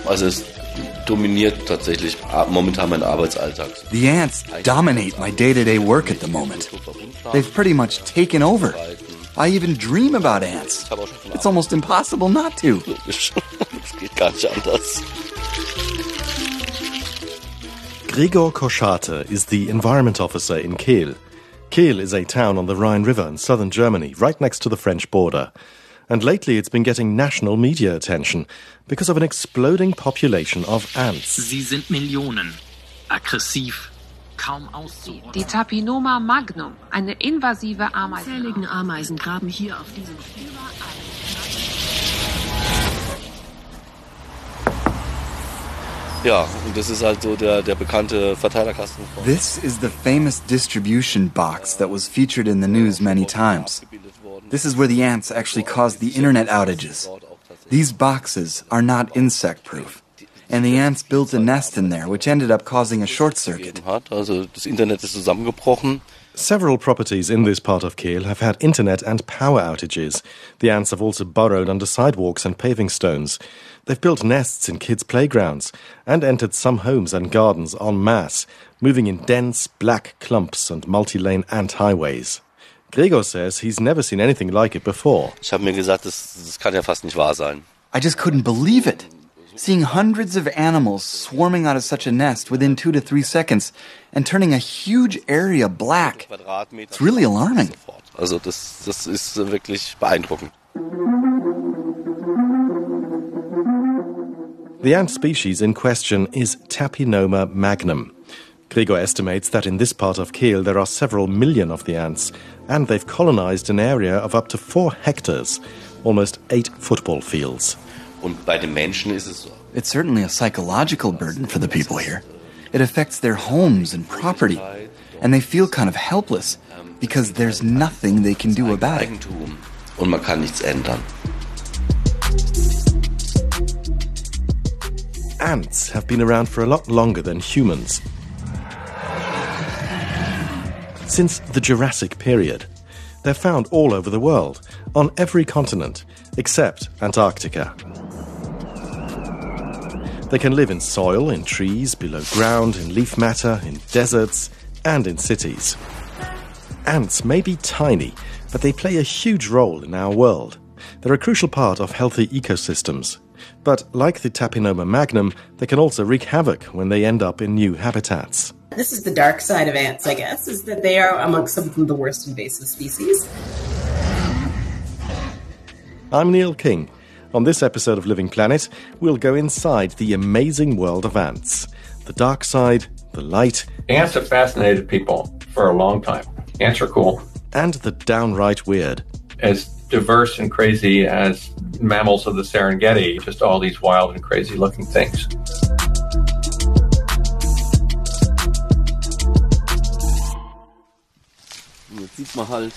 Also es dominiert tatsächlich momentan meinen Arbeitsalltag. The ants dominate my day-to-day work at the moment. They've pretty much taken over. I even dream about ants. It's almost impossible not to. Das geht gar nicht anders. Gregor Koschate is the environment officer in Kehl. Kehl is a town on the Rhine River in southern Germany, right next to the French border. And lately it's been getting national media attention because of an exploding population of ants. Sie sind Millionen. Aggressiv. Kaum auszurotten. Die Tapinoma magnum, eine invasive Ameise. Zählige Ameisen graben hier auf diesem Ja, und das ist halt so der bekannte Verteilerkasten. This is the famous distribution box that was featured in the news many times. This is where the ants actually caused the internet outages. These boxes are not insect-proof. And the ants built a nest in there, which ended up causing a short circuit. Also das Internet ist zusammengebrochen. Several properties in this part of Kehl have had internet and power outages. The ants have also burrowed under sidewalks and paving stones. They've built nests in kids' playgrounds and entered some homes and gardens en masse, moving in dense black clumps and multi-lane ant highways. Gregor says he's never seen anything like it before. Ich habe mir gesagt, das kann ja fast nicht wahr sein. I just couldn't believe it. Seeing hundreds of animals swarming out of such a nest within 2 to 3 seconds and turning a huge area black. It's really alarming. Also das ist wirklich beeindruckend. The ant species in question is Tapinoma magnum. Gregor estimates that in this part of Kehl there are several million of the ants, and they've colonized an area of up to 4 hectares, almost 8 football fields. Und bei den Menschen ist es so. It's certainly a psychological burden for the people here. It affects their homes and property, and they feel kind of helpless because there's nothing they can do about it. Eigentum und man kann nichts ändern. Ants have been around for a lot longer than humans. Since the Jurassic period. They're found all over the world, on every continent, except Antarctica. They can live in soil, in trees, below ground, in leaf matter, in deserts, and in cities. Ants may be tiny, but they play a huge role in our world. They're a crucial part of healthy ecosystems. But like the Tapinoma magnum, they can also wreak havoc when they end up in new habitats. This is the dark side of ants, I guess, is that they are amongst some of the worst invasive species. I'm Neil King. On this episode of Living Planet, we'll go inside the amazing world of ants. The dark side, the light. Ants have fascinated people for a long time. Ants are cool. And the downright weird. As diverse and crazy as mammals of the Serengeti, just all these wild and crazy looking things. Jetzt sieht man halt.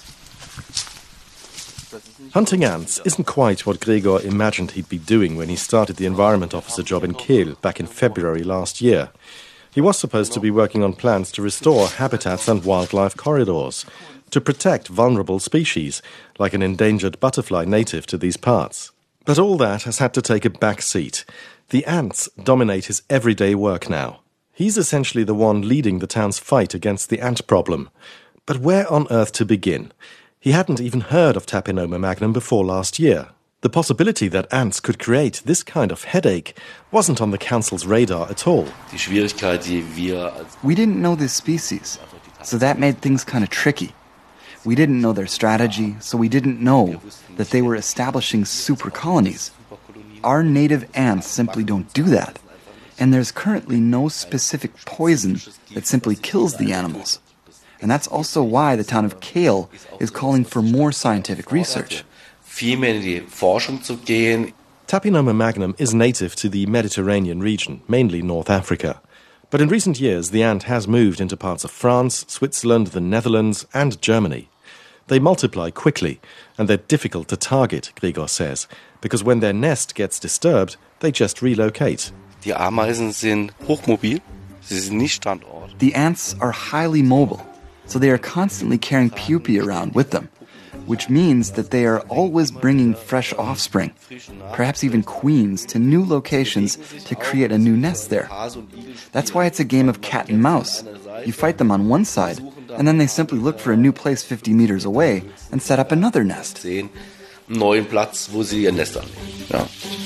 Hunting ants isn't quite what Gregor imagined he'd be doing when he started the environment officer job in Kehl back in February last year. He was supposed to be working on plans to restore habitats and wildlife corridors, to protect vulnerable species, like an endangered butterfly native to these parts. But all that has had to take a back seat. The ants dominate his everyday work now. He's essentially the one leading the town's fight against the ant problem. But where on earth to begin? He hadn't even heard of Tapinoma magnum before last year. The possibility that ants could create this kind of headache wasn't on the council's radar at all. We didn't know this species, so that made things kind of tricky. We didn't know their strategy, so we didn't know that they were establishing super colonies. Our native ants simply don't do that, and there's currently no specific poison that simply kills the animals. And that's also why the town of Kehl is calling for more scientific research. Tapinoma magnum is native to the Mediterranean region, mainly North Africa. But in recent years, the ant has moved into parts of France, Switzerland, the Netherlands, and Germany. They multiply quickly, and they're difficult to target, Gregor says, because when their nest gets disturbed, they just relocate. Die Ameisen sind hochmobil. Sie sind nicht Standort. The ants are highly mobile, so they are constantly carrying pupae around with them. which means that they are always bringing fresh offspring, perhaps even queens, to new locations to create a new nest there. That's why it's a game of cat and mouse. You fight them on one side, and then they simply look for a new place 50 meters away and set up another nest. Neuen Platz, wo sie ihr Nest anlegen. Ja.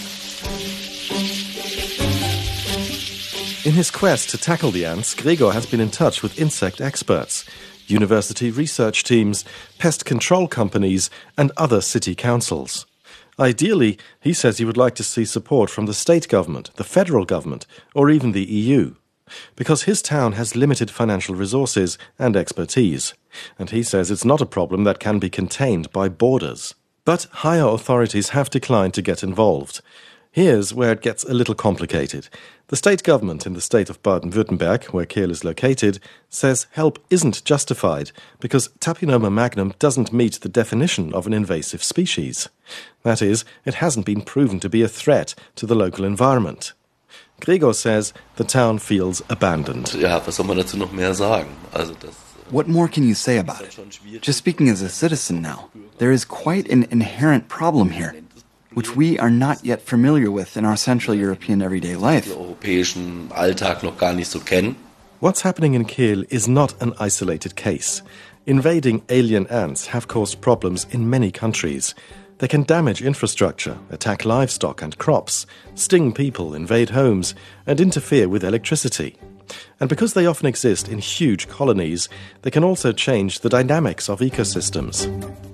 In his quest to tackle the ants, Gregor has been in touch with insect experts, university research teams, pest control companies, and other city councils. Ideally, he says he would like to see support from the state government, the federal government, or even the EU, because his town has limited financial resources and expertise, and he says it's not a problem that can be contained by borders. But higher authorities have declined to get involved. Here's where it gets a little complicated. The state government in the state of Baden-Württemberg, where Kehl is located, says help isn't justified because Tapinoma magnum doesn't meet the definition of an invasive species. That is, it hasn't been proven to be a threat to the local environment. Gregor says the town feels abandoned. Ja, was soll man dazu noch mehr sagen? What more can you say about it? Just speaking as a citizen now, there is quite an inherent problem here, which we are not yet familiar with in our Central European everyday life. Europäischen Alltag noch gar nicht so kennen. What's happening in Kehl is not an isolated case. Invading alien ants have caused problems in many countries. They can damage infrastructure, attack livestock and crops, sting people, invade homes, and interfere with electricity. And because they often exist in huge colonies, they can also change the dynamics of ecosystems.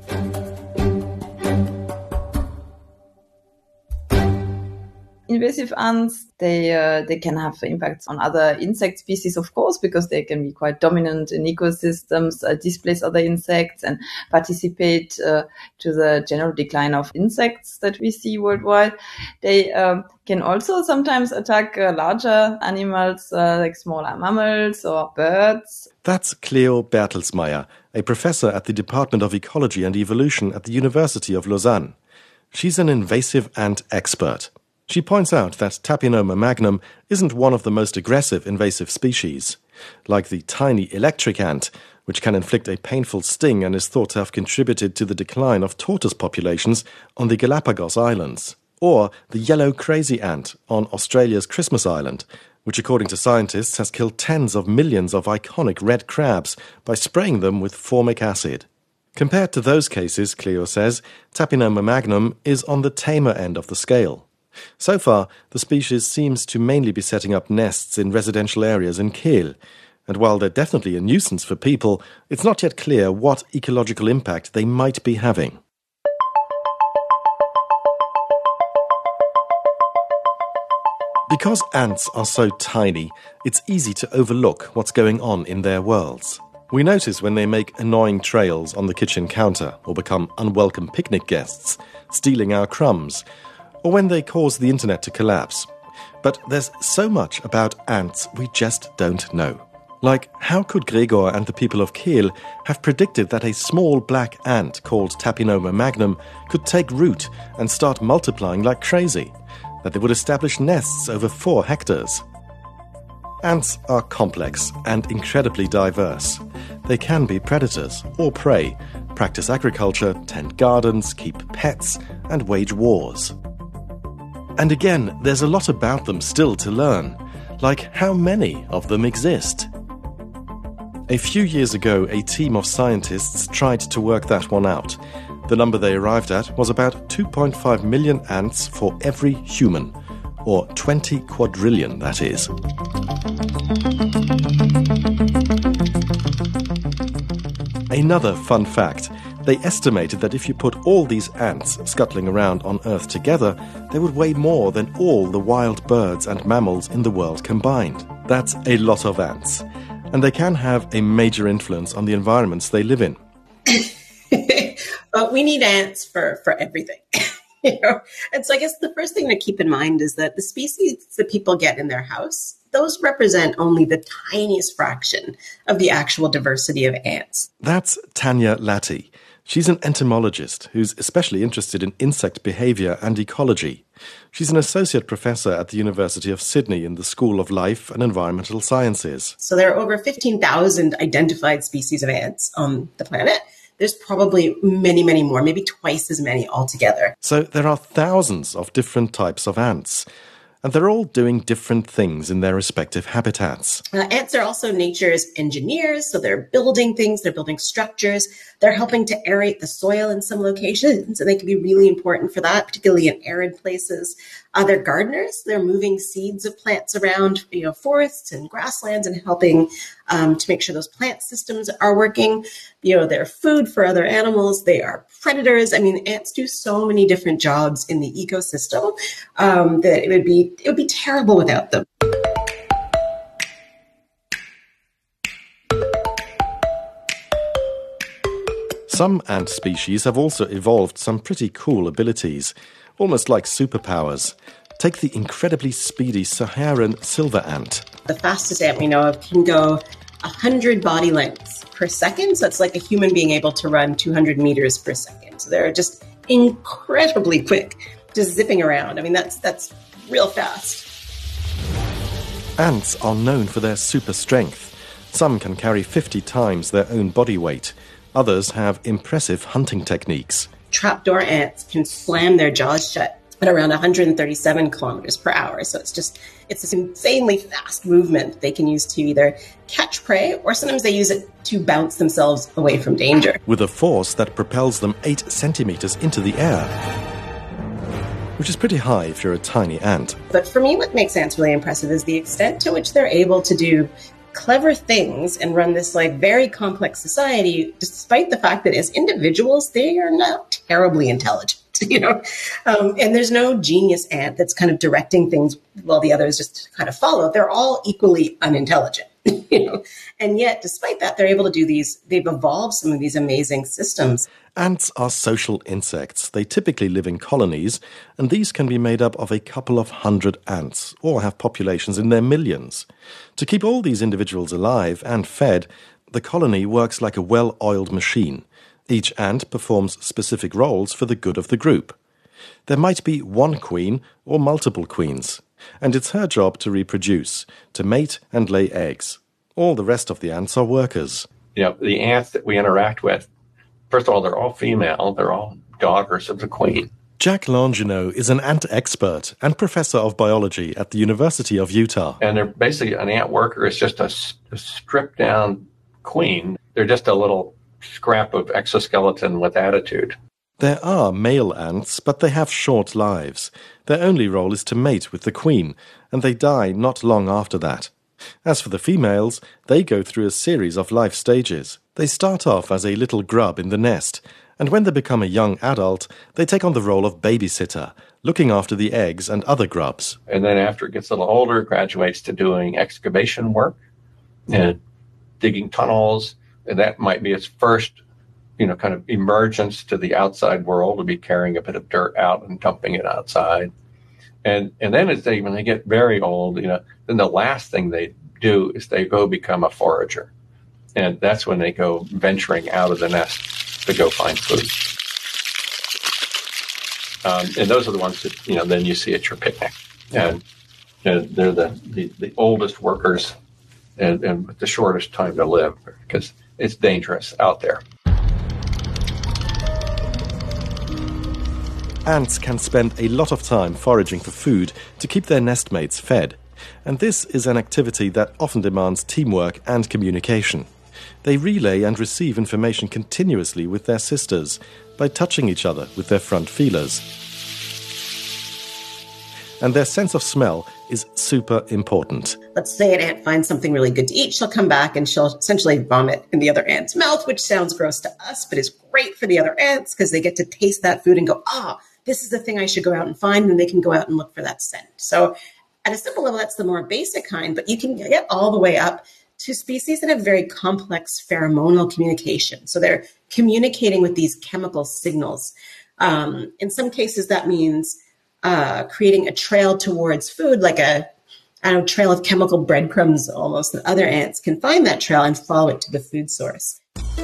Invasive ants, they can have impacts on other insect species, of course, because they can be quite dominant in ecosystems, displace other insects, and participate to the general decline of insects that we see worldwide. They can also sometimes attack larger animals, like smaller mammals or birds. That's Cleo Bertelsmeier, a professor at the Department of Ecology and Evolution at the University of Lausanne. She's an invasive ant expert. She points out that Tapinoma magnum isn't one of the most aggressive invasive species. Like the tiny electric ant, which can inflict a painful sting and is thought to have contributed to the decline of tortoise populations on the Galapagos Islands. Or the yellow crazy ant on Australia's Christmas Island, which according to scientists has killed tens of millions of iconic red crabs by spraying them with formic acid. Compared to those cases, Cleo says, Tapinoma magnum is on the tamer end of the scale. So far, the species seems to mainly be setting up nests in residential areas in Kehl, and while they're definitely a nuisance for people, it's not yet clear what ecological impact they might be having. Because ants are so tiny, it's easy to overlook what's going on in their worlds. We notice when they make annoying trails on the kitchen counter or become unwelcome picnic guests, stealing our crumbs, or when they cause the internet to collapse. But there's so much about ants we just don't know. Like, how could Gregor and the people of Kehl have predicted that a small black ant called Tapinoma magnum could take root and start multiplying like crazy? That they would establish nests over 4 hectares? Ants are complex and incredibly diverse. They can be predators or prey, practice agriculture, tend gardens, keep pets, and wage wars. And again, there's a lot about them still to learn, like how many of them exist. A few years ago, a team of scientists tried to work that one out. The number they arrived at was about 2.5 million ants for every human, or 20 quadrillion, that is. Another fun fact. They estimated that if you put all these ants scuttling around on Earth together, they would weigh more than all the wild birds and mammals in the world combined. That's a lot of ants. And they can have a major influence on the environments they live in. We need ants for everything. And so I guess the first thing to keep in mind is that the species that people get in their house, those represent only the tiniest fraction of the actual diversity of ants. That's Tanya Latty. She's an entomologist who's especially interested in insect behavior and ecology. She's an associate professor at the University of Sydney in the School of Life and Environmental Sciences. So there are over 15,000 identified species of ants on the planet. there's probably many, many more, maybe twice as many altogether. So there are thousands of different types of ants, and they're all doing different things in their respective habitats. Ants are also nature's engineers, so they're building things, they're building structures, they're helping to aerate the soil in some locations, and they can be really important for that, particularly in arid places. They're gardeners, they're moving seeds of plants around, forests and grasslands and helping to make sure those plant systems are working. They're food for other animals, they are predators. I mean, ants do so many different jobs in the ecosystem that it would be terrible without them. Some ant species have also evolved some pretty cool abilities, almost like superpowers. Take the incredibly speedy Saharan silver ant. The fastest ant we know of can go 100 body lengths per second. So it's like a human being able to run 200 meters per second. So they're just incredibly quick, just zipping around. I mean, that's real fast. Ants are known for their super strength. Some can carry 50 times their own body weight. Others have impressive hunting techniques. Trapdoor ants can slam their jaws shut at around 137 kilometers per hour. So it's this insanely fast movement they can use to either catch prey or sometimes they use it to bounce themselves away from danger. With a force that propels them 8 centimeters into the air, which is pretty high if you're a tiny ant. But for me, what makes ants really impressive is the extent to which they're able to do clever things and run this very complex society, despite the fact that as individuals, they are not terribly intelligent, and there's no genius ant that's kind of directing things while the others just kind of follow. They're all equally unintelligent, and yet despite that, they're able to do they've evolved some of these amazing systems. Ants are social insects. They typically live in colonies, and these can be made up of a couple of hundred ants, or have populations in their millions. To keep all these individuals alive and fed, the colony works like a well-oiled machine. Each ant performs specific roles for the good of the group. There might be one queen or multiple queens, and it's her job to reproduce, to mate and lay eggs. All the rest of the ants are workers. The ants that we interact with, first of all, they're all female. They're all daughters of the queen. Jack Longino is an ant expert and professor of biology at the University of Utah. And they're basically, an ant worker is just a stripped-down queen. They're just a little scrap of exoskeleton with attitude. There are male ants, but they have short lives. Their only role is to mate with the queen, and they die not long after that. As for the females, they go through a series of life stages. They start off as a little grub in the nest, and when they become a young adult, they take on the role of babysitter, looking after the eggs and other grubs. And then after it gets a little older, it graduates to doing excavation work and digging tunnels. And that might be its first, kind of emergence to the outside world, to be carrying a bit of dirt out and dumping it outside. And then when they get very old, then the last thing they do is they go become a forager. And that's when they go venturing out of the nest to go find food. And those are the ones that, then you see at your picnic. And they're the oldest workers and with the shortest time to live, because it's dangerous out there. Ants can spend a lot of time foraging for food to keep their nestmates fed. And this is an activity that often demands teamwork and communication. They relay and receive information continuously with their sisters by touching each other with their front feelers. And their sense of smell is super important. Let's say an ant finds something really good to eat. She'll come back and she'll essentially vomit in the other ant's mouth, which sounds gross to us, but is great for the other ants because they get to taste that food and go, this is the thing I should go out and find, and they can go out and look for that scent. So at a simple level, that's the more basic kind, but you can get all the way up to species that have very complex pheromonal communication. So they're communicating with these chemical signals. In some cases, that means creating a trail towards food, like a trail of chemical breadcrumbs almost, that other ants can find that trail and follow it to the food source.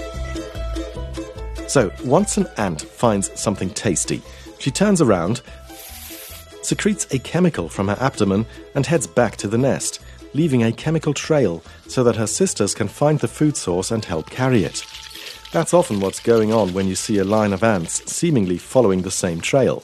So once an ant finds something tasty, she turns around, secretes a chemical from her abdomen and heads back to the nest, leaving a chemical trail so that her sisters can find the food source and help carry it. That's often what's going on when you see a line of ants seemingly following the same trail.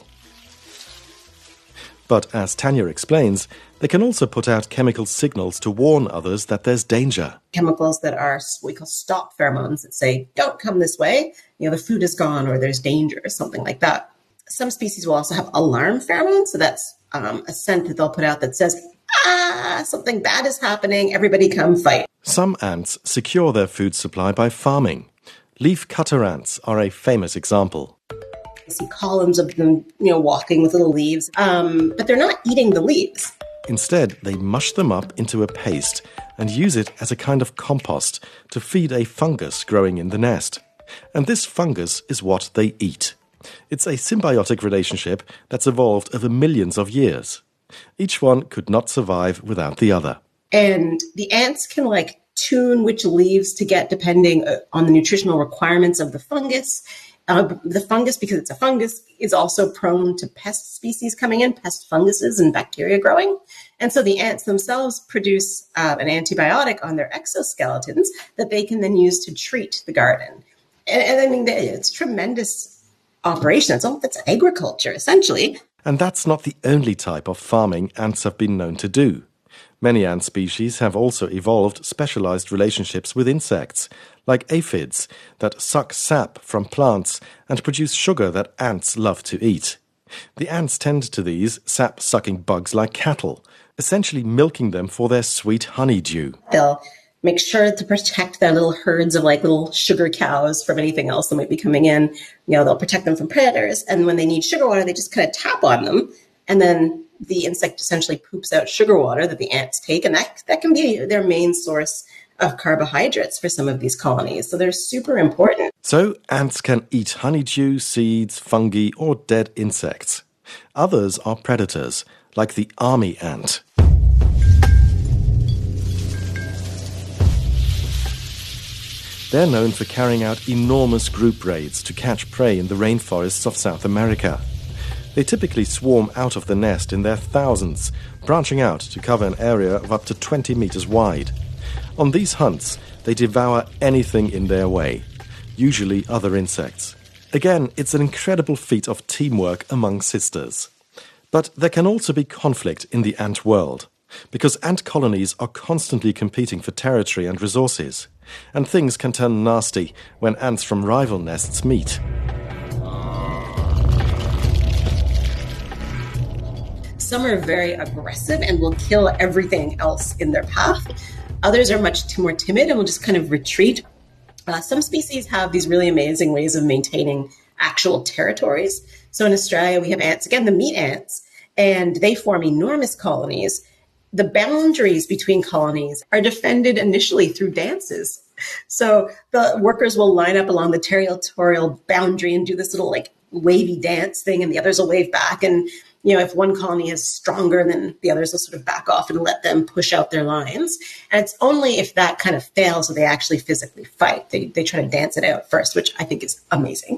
But as Tanya explains, they can also put out chemical signals to warn others that there's danger. Chemicals that are what we call stop pheromones that say, don't come this way, the food is gone or there's danger or something like that. Some species will also have alarm pheromones, so that's a scent that they'll put out that says, something bad is happening, everybody come fight. Some ants secure their food supply by farming. Leaf cutter ants are a famous example. I see columns of them, walking with little leaves, but they're not eating the leaves. Instead, they mush them up into a paste and use it as a kind of compost to feed a fungus growing in the nest. And this fungus is what they eat. It's a symbiotic relationship that's evolved over millions of years. Each one could not survive without the other. And the ants can tune which leaves to get depending on the nutritional requirements of the fungus. The fungus, because it's a fungus, is also prone to pest species coming in, pest funguses and bacteria growing. And so the ants themselves produce an antibiotic on their exoskeletons that they can then use to treat the garden. And I mean, it's tremendous operation. It's agriculture, essentially. And that's not the only type of farming ants have been known to do. Many ant species have also evolved specialized relationships with insects, like aphids, that suck sap from plants and produce sugar that ants love to eat. The ants tend to these sap-sucking bugs like cattle, essentially milking them for their sweet honeydew. They'll make sure to protect their little herds of little sugar cows from anything else that might be coming in. They'll protect them from predators, and when they need sugar water, they just kind of tap on them, and then the insect essentially poops out sugar water that the ants take, and that can be their main source of carbohydrates for some of these colonies. So they're super important. So ants can eat honeydew, seeds, fungi, or dead insects. Others are predators, like the army ant. They're known for carrying out enormous group raids to catch prey in the rainforests of South America. They typically swarm out of the nest in their thousands, branching out to cover an area of up to 20 meters wide. On these hunts, they devour anything in their way, usually other insects. Again, it's an incredible feat of teamwork among sisters. But there can also be conflict in the ant world, because ant colonies are constantly competing for territory and resources, and things can turn nasty when ants from rival nests meet. Some are very aggressive and will kill everything else in their path. Others are much more timid and will just kind of retreat. Some species have these really amazing ways of maintaining actual territories. So in Australia, we have ants, again, the meat ants, and they form enormous colonies. The boundaries between colonies are defended initially through dances. So the workers will line up along the territorial boundary and do this little wavy dance thing, and the others will wave back. And if one colony is stronger, then the others will sort of back off and let them push out their lines. And it's only if that kind of fails that they actually physically fight. They try to dance it out first, which I think is amazing.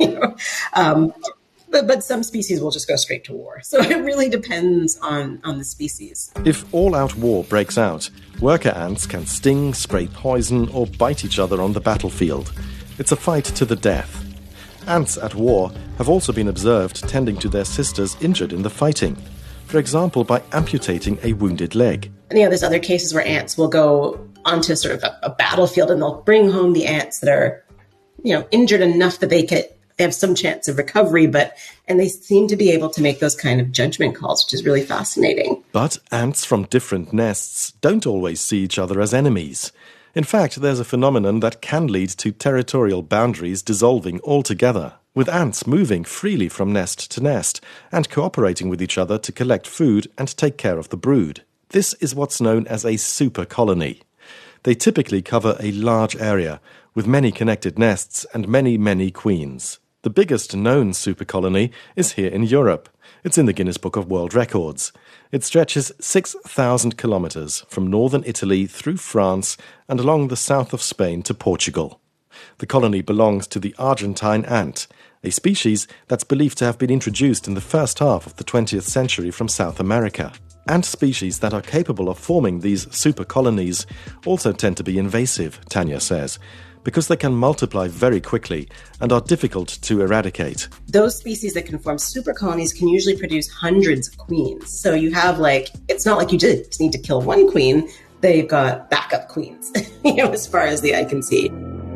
But some species will just go straight to war. So it really depends on the species. If all-out war breaks out, worker ants can sting, spray poison, or bite each other on the battlefield. It's a fight to the death. Ants at war have also been observed tending to their sisters injured in the fighting, for example by amputating a wounded leg. And, there's other cases where ants will go onto sort of a battlefield and they'll bring home the ants that are, injured enough that they have some chance of recovery, and they seem to be able to make those kind of judgment calls, which is really fascinating. But ants from different nests don't always see each other as enemies. In fact, there's a phenomenon that can lead to territorial boundaries dissolving altogether, with ants moving freely from nest to nest and cooperating with each other to collect food and take care of the brood. This is what's known as a super colony. They typically cover a large area, with many connected nests and many, many queens. The biggest known super colony is here in Europe. It's in the Guinness Book of World Records. It stretches 6,000 kilometers from northern Italy through France and along the south of Spain to Portugal. The colony belongs to the Argentine ant, a species that's believed to have been introduced in the first half of the 20th century from South America. Ant species that are capable of forming these super colonies also tend to be invasive, Tanya says, because they can multiply very quickly and are difficult to eradicate. Those species that can form super colonies can usually produce hundreds of queens. So you have it's not like you just need to kill one queen. They've got backup queens, as far as the eye can see.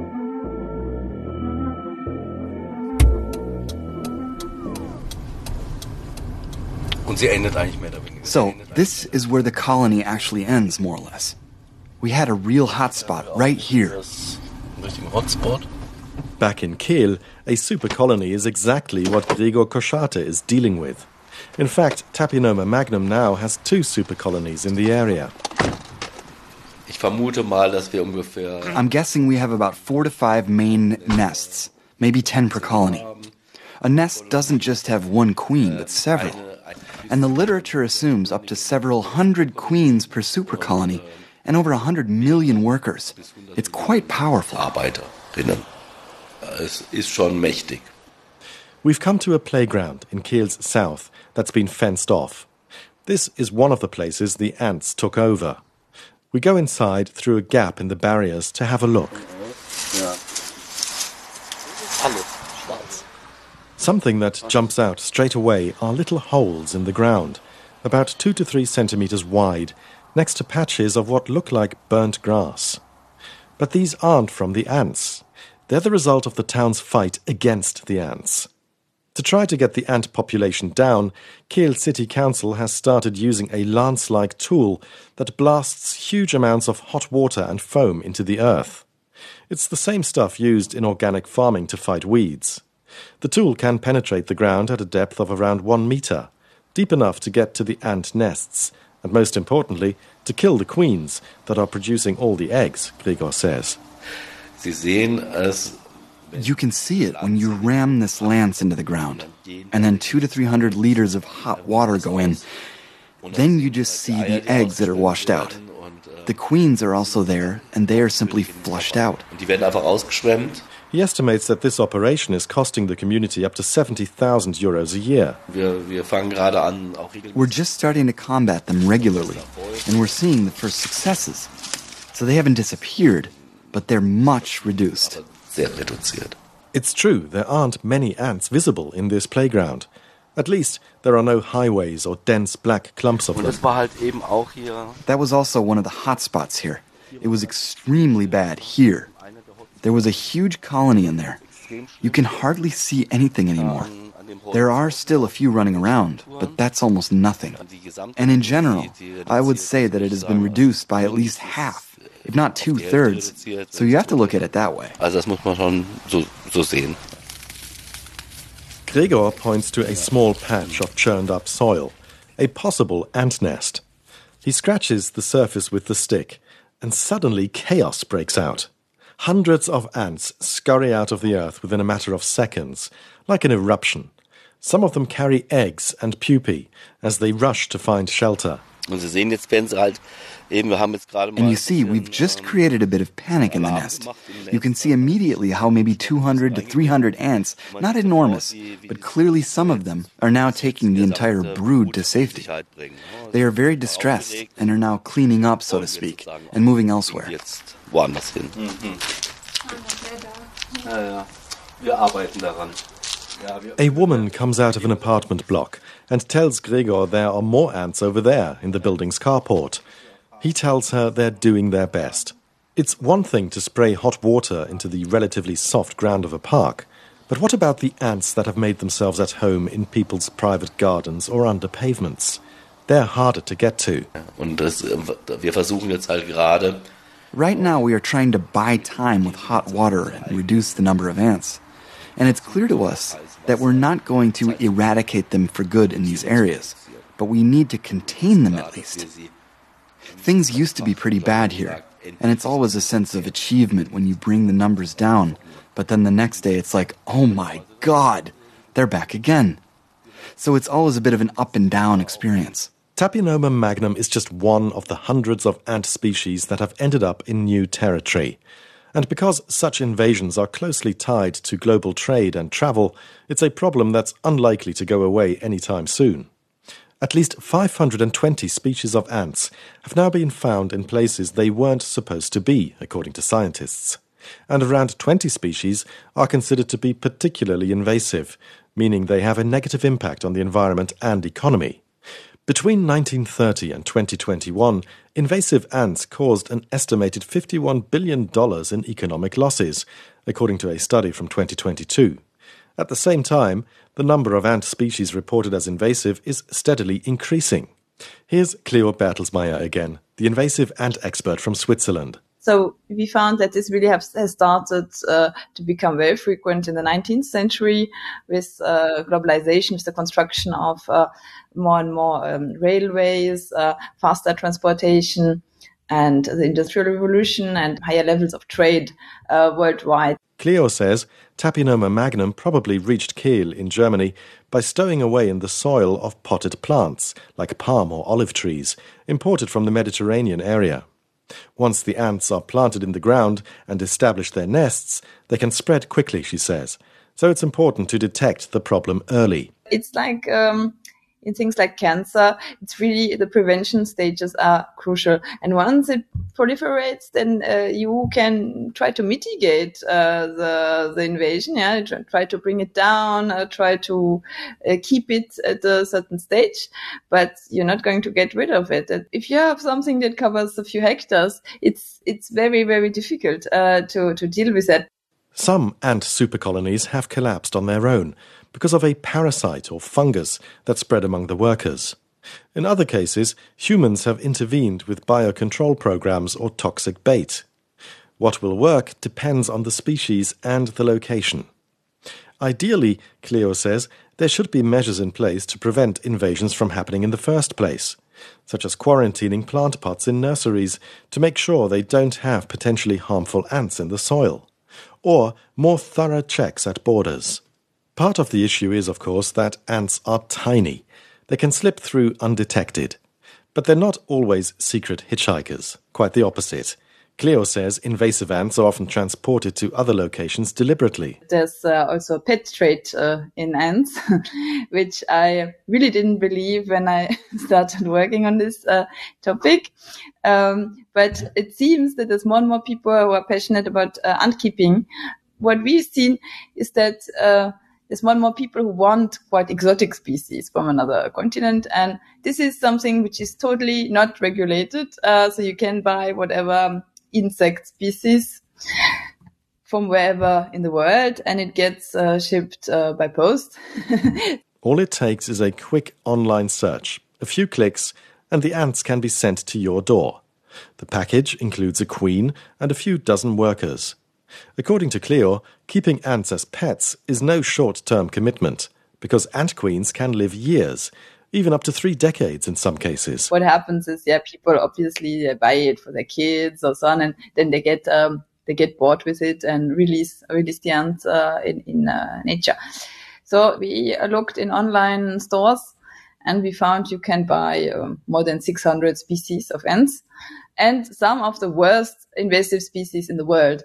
So this is where the colony actually ends, more or less. We had a real hotspot right here. Back in Kehl, a super colony is exactly what Gregor Koschate is dealing with. In fact, Tapinoma magnum now has 2 super colonies in the area. I'm guessing we have about 4 to 5 main nests, maybe 10 per colony. A nest doesn't just have one queen, but several. And the literature assumes up to several hundred queens per super colony and over 100 million workers. It's quite powerful. Es ist schon mächtig. We've come to a playground in Kehl's south that's been fenced off. This is one of the places the ants took over. We go inside through a gap in the barriers to have a look. Something that jumps out straight away are little holes in the ground, about 2 to 3 centimeters wide, next to patches of what look like burnt grass. But these aren't from the ants. They're the result of the town's fight against the ants. To try to get the ant population down, Kehl City Council has started using a lance-like tool that blasts huge amounts of hot water and foam into the earth. It's the same stuff used in organic farming to fight weeds. The tool can penetrate the ground at a depth of around 1 meter, deep enough to get to the ant nests, and most importantly, to kill the queens that are producing all the eggs, Gregor says. You can see it when you ram this lance into the ground, and then 200 to 300 liters of hot water go in. Then you just see the eggs that are washed out. The queens are also there, and they are simply flushed out. He estimates that this operation is costing the community up to 70,000 euros a year. We're just starting to combat them regularly, and we're seeing the first successes. So they haven't disappeared, but they're much reduced. It's true, there aren't many ants visible in this playground. At least, there are no highways or dense black clumps of them. That was also one of the hot spots here. It was extremely bad here. There was a huge colony in there. You can hardly see anything anymore. There are still a few running around, but that's almost nothing. And in general, I would say that it has been reduced by at least half, if not 2/3. So you have to look at it that way. Gregor points to a small patch of churned up soil, a possible ant nest. He scratches the surface with the stick, and suddenly chaos breaks out. Hundreds of ants scurry out of the earth within a matter of seconds, like an eruption. Some of them carry eggs and pupae as they rush to find shelter. And you see, we've just created a bit of panic in the nest. You can see immediately how maybe 200 to 300 ants, not enormous, but clearly some of them, are now taking the entire brood to safety. They are very distressed and are now cleaning up, so to speak, and moving elsewhere. A woman comes out of an apartment block and tells Gregor there are more ants over there in the building's carport. He tells her they're doing their best. It's one thing to spray hot water into the relatively soft ground of a park, but what about the ants that have made themselves at home in people's private gardens or under pavements? They're harder to get to. Right now we are trying to buy time with hot water and reduce the number of ants. And it's clear to us that we're not going to eradicate them for good in these areas, but we need to contain them at least. Things used to be pretty bad here, and it's always a sense of achievement when you bring the numbers down, but then the next day it's like, oh my God, they're back again. So it's always a bit of an up and down experience. Tapinoma magnum is just one of the hundreds of ant species that have ended up in new territory. And because such invasions are closely tied to global trade and travel, it's a problem that's unlikely to go away anytime soon. At least 520 species of ants have now been found in places they weren't supposed to be, according to scientists. and around 20 species are considered to be particularly invasive, meaning they have a negative impact on the environment and economy. Between 1930 and 2021, invasive ants caused an estimated $51 billion in economic losses, according to a study from 2022. At the same time, the number of ant species reported as invasive is steadily increasing. Here's Cleo Bertelsmeier again, the invasive ant expert from Switzerland. So we found that this really has started to become very frequent in the 19th century with globalization, with the construction of more and more railways, faster transportation, and the Industrial Revolution and higher levels of trade worldwide. Cleo says Tapinoma magnum probably reached Kehl in Germany by stowing away in the soil of potted plants, like palm or olive trees, imported from the Mediterranean area. Once the ants are planted in the ground and establish their nests, they can spread quickly, she says. So it's important to detect the problem early. It's like in things like cancer, it's really the prevention stages are crucial. And once it proliferates, then you can try to mitigate the invasion, try to bring it down, try to keep it at a certain stage, but you're not going to get rid of it. If you have something that covers a few hectares, it's very, very difficult to deal with that. Some ant supercolonies have collapsed on their own because of a parasite or fungus that spread among the workers. In other cases, humans have intervened with biocontrol programs or toxic bait. What will work depends on the species and the location. Ideally, Cleo says, there should be measures in place to prevent invasions from happening in the first place, such as quarantining plant pots in nurseries to make sure they don't have potentially harmful ants in the soil, or more thorough checks at borders. Part of the issue is, of course, that ants are tiny. They can slip through undetected. But they're not always secret hitchhikers. Quite the opposite. Cleo says invasive ants are often transported to other locations deliberately. There's also a pet trait in ants, which I really didn't believe when I started working on this topic. But it seems that there's more and more people who are passionate about ant keeping. What we've seen is that there's more and more people who want quite exotic species from another continent. And this is something which is totally not regulated. So you can buy whatever insect species from wherever in the world, and it gets shipped by post. All it takes is a quick online search, a few clicks, and the ants can be sent to your door. The package includes a queen and a few dozen workers. According to Cleo, keeping ants as pets is no short-term commitment, because ant queens can live years, even up to 3 decades in some cases. What happens is, people obviously buy it for their kids or so on, and then they get bored with it and release the ants in nature. So we looked in online stores, and we found you can buy more than 600 species of ants, and some of the worst invasive species in the world.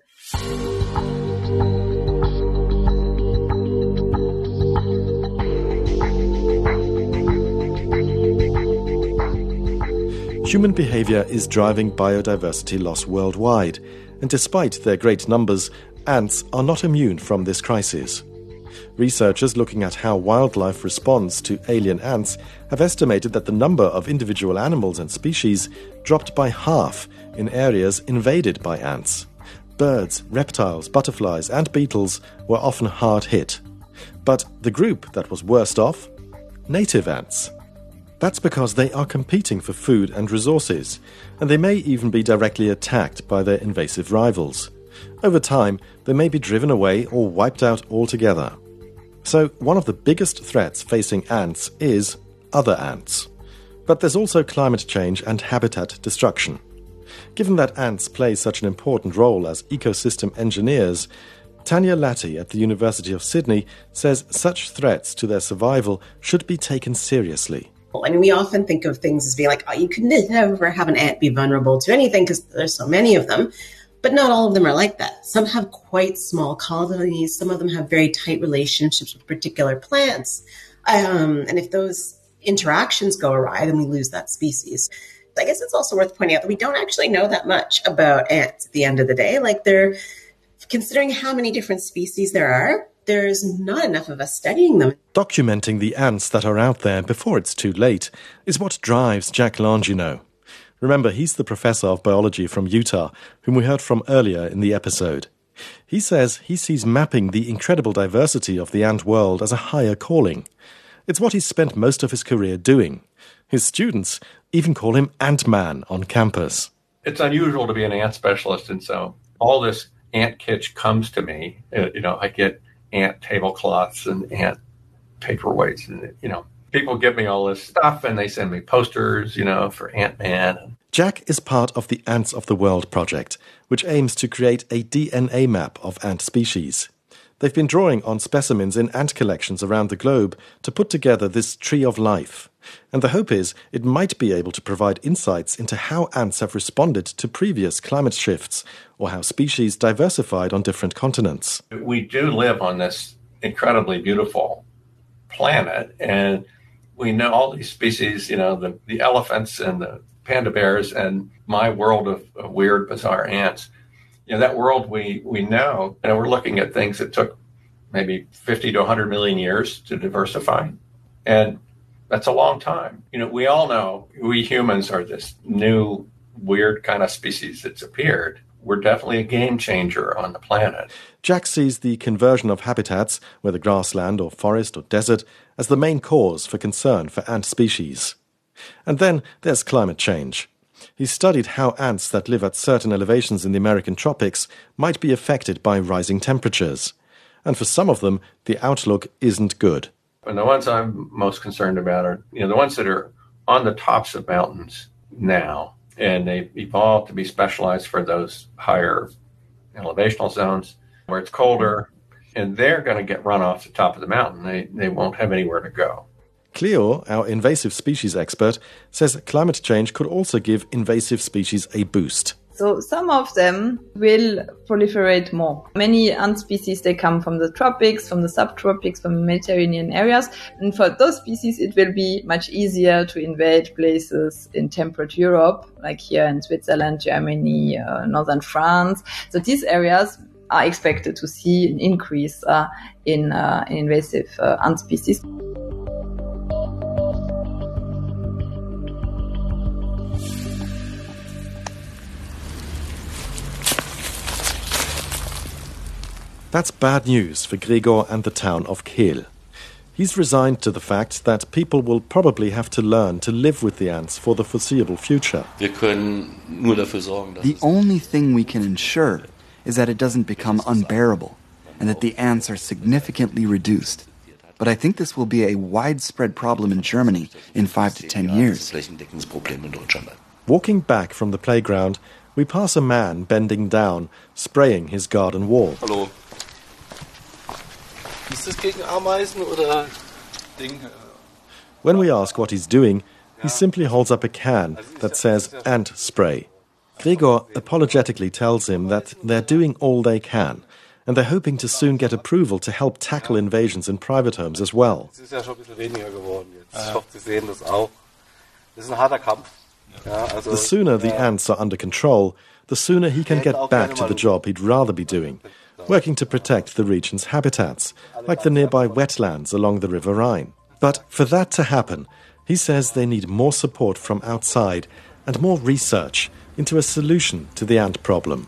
Human behavior is driving biodiversity loss worldwide, and despite their great numbers, ants are not immune from this crisis. Researchers looking at how wildlife responds to alien ants have estimated that the number of individual animals and species dropped by half in areas invaded by ants. Birds, reptiles, butterflies, and beetles were often hard hit. But the group that was worst off? Native ants. That's because they are competing for food and resources, and they may even be directly attacked by their invasive rivals. Over time, they may be driven away or wiped out altogether. So, one of the biggest threats facing ants is other ants. But there's also climate change and habitat destruction. Given that ants play such an important role as ecosystem engineers, Tanya Latty at the University of Sydney says such threats to their survival should be taken seriously. And we often think of things as being like, you could never have an ant be vulnerable to anything because there's so many of them. But not all of them are like that. Some have quite small colonies. Some of them have very tight relationships with particular plants. And if those interactions go awry, then we lose that species. I guess it's also worth pointing out that we don't actually know that much about ants at the end of the day. Like, they're considering how many different species there are, there's not enough of us studying them. Documenting the ants that are out there before it's too late is what drives Jack Longino. Remember, he's the professor of biology from Utah, whom we heard from earlier in the episode. He says he sees mapping the incredible diversity of the ant world as a higher calling. It's what he's spent most of his career doing. His students even call him Ant-Man on campus. It's unusual to be an ant specialist, and so all this ant kitsch comes to me. I get ant tablecloths and ant paperweights, and people give me all this stuff, and they send me posters, for Ant-Man. Jack is part of the Ants of the World project, which aims to create a DNA map of ant species. They've been drawing on specimens in ant collections around the globe to put together this tree of life. And the hope is it might be able to provide insights into how ants have responded to previous climate shifts, or how species diversified on different continents. We do live on this incredibly beautiful planet, and we know all these species, the elephants and the panda bears and my world of weird, bizarre ants. That world we know, and we're looking at things that took maybe 50 to 100 million years to diversify. And that's a long time. We all know we humans are this new, weird kind of species that's appeared. We're definitely a game changer on the planet. Jack sees the conversion of habitats, whether grassland or forest or desert, as the main cause for concern for ant species. And then there's climate change. He studied how ants that live at certain elevations in the American tropics might be affected by rising temperatures. And for some of them, the outlook isn't good. And the ones I'm most concerned about are, the ones that are on the tops of mountains now. And they've evolved to be specialized for those higher elevational zones where it's colder. And they're going to get run off the top of the mountain. They won't have anywhere to go. Cleo, our invasive species expert, says climate change could also give invasive species a boost. So some of them will proliferate more. Many ant species, they come from the tropics, from the subtropics, from the Mediterranean areas. And for those species, it will be much easier to invade places in temperate Europe, like here in Switzerland, Germany, northern France. So these areas are expected to see an increase in invasive ant species. That's bad news for Gregor and the town of Kehl. He's resigned to the fact that people will probably have to learn to live with the ants for the foreseeable future. The only thing we can ensure is that it doesn't become unbearable and that the ants are significantly reduced. But I think this will be a widespread problem in Germany in 5 to 10 years. Walking back from the playground, we pass a man bending down, spraying his garden wall. Hello. When we ask what he's doing, he simply holds up a can that says ant spray. Gregor apologetically tells him that they're doing all they can, and they're hoping to soon get approval to help tackle invasions in private homes as well. The sooner the ants are under control, the sooner he can get back to the job he'd rather be doing, working to protect the region's habitats, like the nearby wetlands along the River Rhine. But for that to happen, he says they need more support from outside and more research into a solution to the ant problem.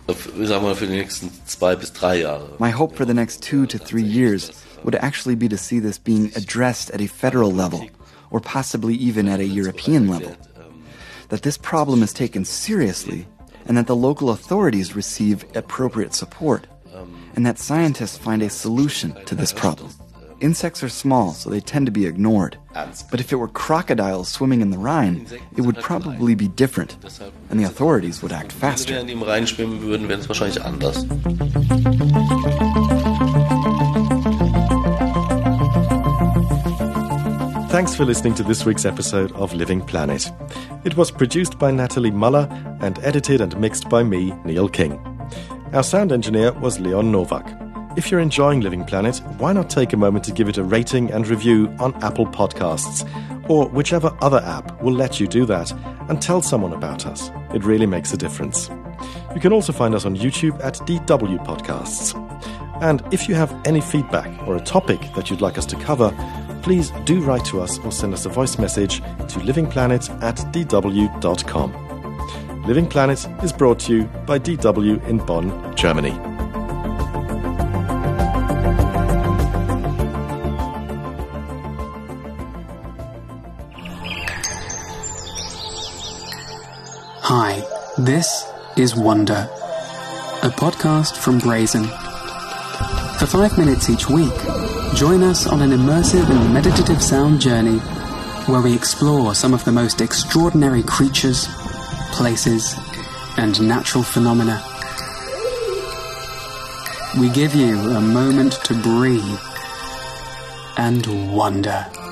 My hope for the next 2 to 3 years would actually be to see this being addressed at a federal level, or possibly even at a European level. That this problem is taken seriously, and that the local authorities receive appropriate support, and that scientists find a solution to this problem. Insects are small, so they tend to be ignored. But if it were crocodiles swimming in the Rhine, it would probably be different, and the authorities would act faster. Thanks for listening to this week's episode of Living Planet. It was produced by Natalie Muller and edited and mixed by me, Neil King. Our sound engineer was Leon Novak. If you're enjoying Living Planet, why not take a moment to give it a rating and review on Apple Podcasts, or whichever other app will let you do that, and tell someone about us. It really makes a difference. You can also find us on YouTube at DW Podcasts. And if you have any feedback or a topic that you'd like us to cover, please do write to us or send us a voice message to livingplanet@dw.com. Living Planet is brought to you by DW in Bonn, Germany. Hi, this is Wonder, a podcast from Brazen. For 5 minutes each week, join us on an immersive and meditative sound journey where we explore some of the most extraordinary creatures, places, and natural phenomena. We give you a moment to breathe and wonder.